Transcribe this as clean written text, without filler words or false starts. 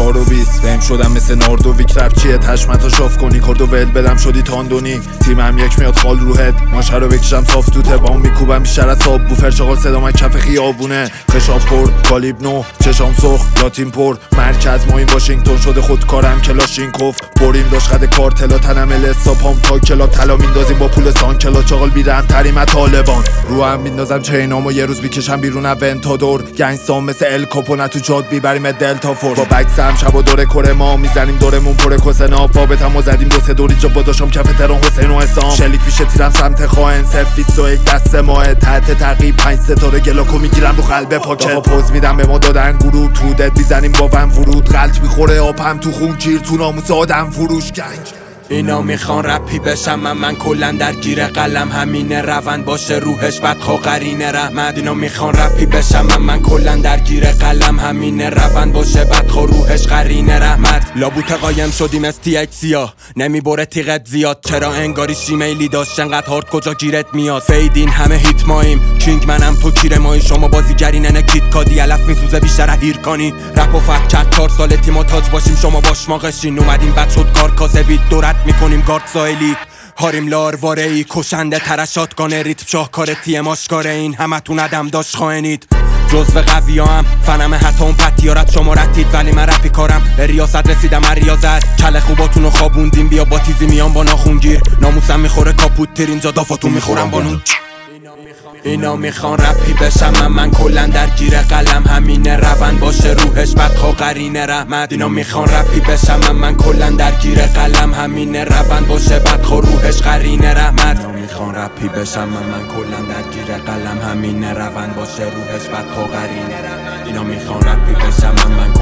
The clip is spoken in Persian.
4 و 20 فهم شدم مثل ناردویک. رپ چیه تشمتو شاف کنی کردو ول بدم شدی تاندونی. تیمم یک میاد خال روحت ماشه رو بکشم صاف توته. با اون میکوبم بیشتر از آب بوفر چاقال صدا من کف خیابونه. خشاب پر کالیب نو چشام سرخ لاتین پر مرکز ما این واشنگتن شده خودکارم کلاشینکوف. بریم داشت خد کارتلا تنم لسا پام تا کلا طلا میندازیم با پول سانکلا. چاقال بیرم تریم طالبان رو هم میندازم چینامو یه روز میکشم بیرون اونتادور. گنگستان مثل ال کاپو تو جاد بیبریم دلتا فور. با بکسم شب و دور کره ما میزنیم دورمون پر کسنا. بابتمو زدیم 2-3 دوری جا با داشم کف تران حسین و حسام. شلیک پیشه تیرم سمت خائن سفیس و یک دست ماه تحت تعقیب 5 ستاره گلاکو میگیرم رو قلب پاکت. پوز میدم به ما دادن گروه تودت میزنیم با ون ورود. غلط میخوره آبم تو خون گیر تو ناموس آدم فروش گنگ. اینا میخوان رپی بشم من کلن درگیر قلم همینه روند باشه روحش بدخوا قرینه رحمت. اینا میخوان رپی بشم من کلن درگیر قلم همینه روند باشه بدخوا روحش قرینه رحمت. لابوت قایم شدیم از TH سیاه نمیبره تیغت زیاد. چرا انگاری شیمیلی داشت انقدر هارد کجا گیرت میاد. فیدین همه هیت ماییم کینگ منم تو کیر مایی. شما بازیگری نکیت کادی علف میسوزه بیشتر هیر کنی. رپ و فک کرد 4 سال تیما تاج باشیم شما باش ماقشین. اومدیم بد شد کار کاسه بیت دورت میکنیم گارد سایلی. هاریم لارواره ای کشنده ترشات گانه ریتم شاهکار تیم آشکاره. این همتون عدم داشت خواهنید جزو قوی هم فنم حتی اون پتیارت شما رتید ولی من رپی کارم به ریاست رسیدم ریاضت. کل خوباتونو خوابوندیم بیا با تیزی میان با ناخونگیر. ناموسم میخوره کاپوت تیر اینجا دافاتون میخورم با نون. اینا میخوان رپی بشم من کلن درگیر قلم همینه روند باشه روحش بدخوا قرینه رحمت. اینا میخوان رپی بشم من کلن درگیر قلم همینه روند باشه بدخوا روحش قرینه رحمت. اینا میخوان رپی بشم من کلن درگیر قلم همینه روند باشه روحش بدخوا قرینه رحمت. اینا میخوان رپی بشم من